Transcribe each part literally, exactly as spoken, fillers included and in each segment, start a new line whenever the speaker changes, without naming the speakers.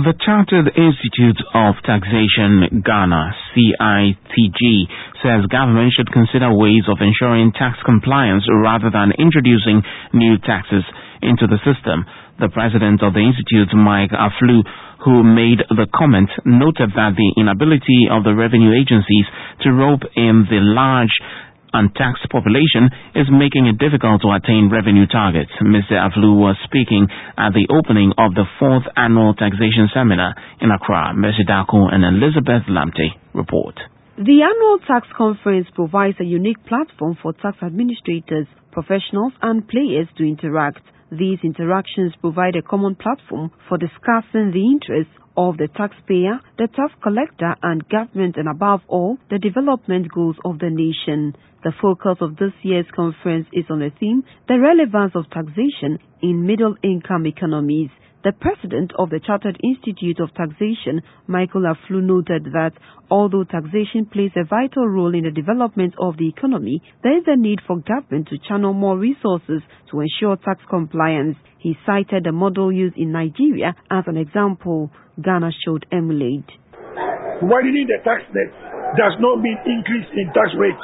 The Chartered Institute of Taxation Ghana, C I T G, says government should consider ways of ensuring tax compliance rather than introducing new taxes into the system. The president of the institute, Mike Aflu, who made the comment, noted that the inability of the revenue agencies to rope in the large untaxed population is making it difficult to attain revenue targets. Mister Aflu was speaking at the opening of the fourth annual taxation seminar in Accra. Mercy Dako and Elizabeth Lamte report.
The annual tax conference provides a unique platform for tax administrators, professionals and players to interact. These interactions provide a common platform for discussing the interests of the taxpayer, the tax collector and government, and above all, the development goals of the nation. The focus of this year's conference is on the theme, the relevance of taxation in middle-income economies. The president of the Chartered Institute of Taxation, Michael Aflu, noted that although taxation plays a vital role in the development of the economy, there is a need for government to channel more resources to ensure tax compliance. He cited the model used in Nigeria as an example Ghana should emulate.
Widening the tax net does not mean increase in tax rates,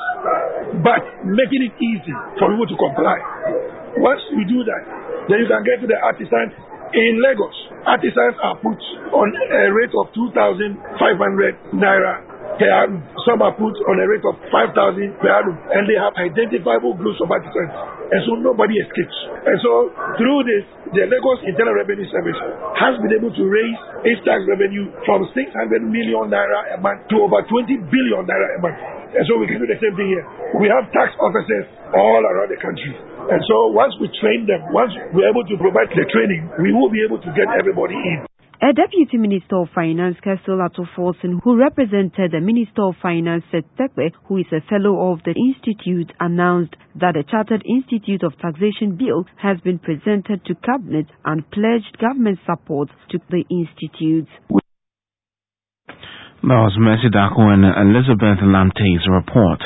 but making it easy for people to comply. Once we do that, then you can get to the artisans. In Lagos, artisans are put on a rate of two thousand five hundred naira per annum. Some are put on a rate of five thousand per annum, and they have identifiable groups of artisans, and so nobody escapes. And so through this, the Lagos Internal Revenue Service has been able to raise its tax revenue from six hundred million naira a month to over twenty billion naira a month. And so we can do the same thing here. We have tax officers all around the country. And so once we train them, once we're able to provide the training, we will be able to get everybody in.
A Deputy Minister of Finance, Kessel Atoforsen, who represented the Minister of Finance, Seth Tekwe, who is a fellow of the Institute, announced that the Chartered Institute of Taxation Bill has been presented to Cabinet and pledged government support to the Institute.
That was Mercy Dako and Elizabeth Lamte's report.